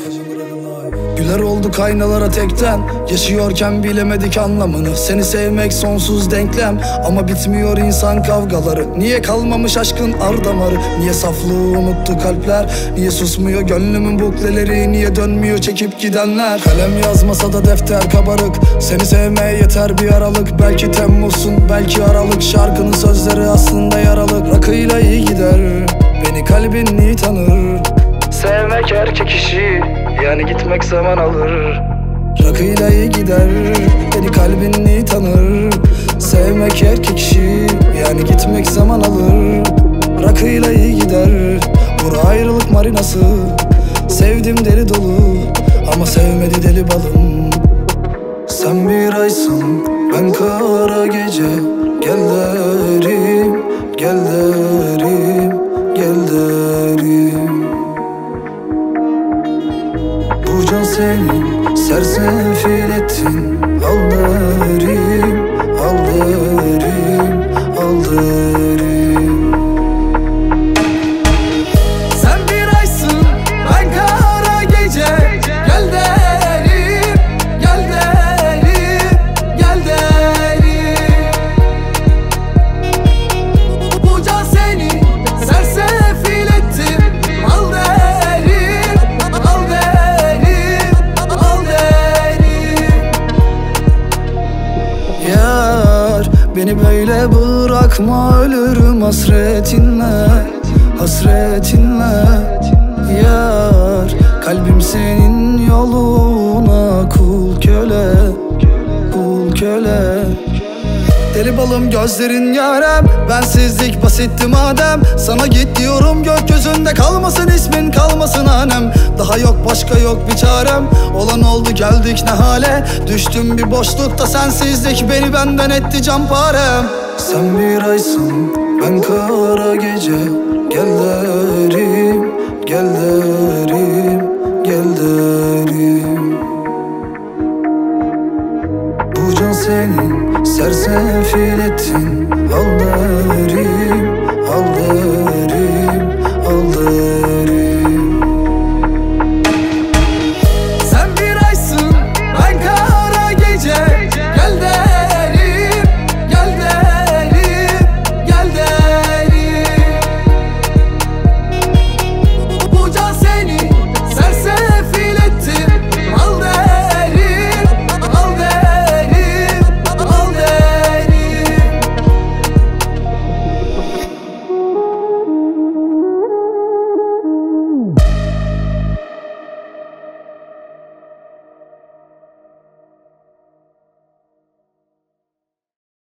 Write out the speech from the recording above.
Güler olduk aynalara tekten, yaşıyorken bilemedik anlamını. Seni sevmek sonsuz denklem, ama bitmiyor insan kavgaları. Niye kalmamış aşkın ardamarı, niye saflığı unuttu kalpler, niye susmuyor gönlümün bukleleri, niye dönmüyor çekip gidenler. Kalem yazmasa da defter kabarık, seni sevmeye yeter bir aralık. Belki Temmuz'sun belki Aralık, şarkının sözleri aslında yaralık. Rakıyla iyi gider, beni kalbin iyi tanır. Sevmek erkek işi, yani gitmek zaman alır. Rakıyla iyi gider, beni kalbin iyi tanır. Sevmek erkek işi, yani gitmek zaman alır. Rakıyla iyi gider, bura ayrılık marinası. Sevdim deli dolu, ama sevmedi deli balım. Sen bir aysın, ben kara gece. Gel derim, gel derim, gel derim. Bu can senin, sersefil ettin. Al derim, al derim, al derim. Sen bir aysın, ben kara gece. Gel derim, gel derim, gel derim. Bu can senin, sersefil ettin. Al derim, al derim, al derim. Yar, beni böyle bırakma, ölürüm hasretinle, hasretinle. Yar, kalbim senin yoluna kul köle, kul köle. Deli balım gözlerin yarem, bensizlik basitti madem. Sana git diyorum, gökyüzünde kalmasın ismin, kalmasın hanem. Daha yok başka yok bir çarem, olan oldu geldik ne hale. Düştüm bir boşlukta sensizlik, beni benden etti canparem. Sen bir aysın, ben kara gece. Gel derim, gel derim, gel derim. Bu can senin, sersefil ettin. Al derim,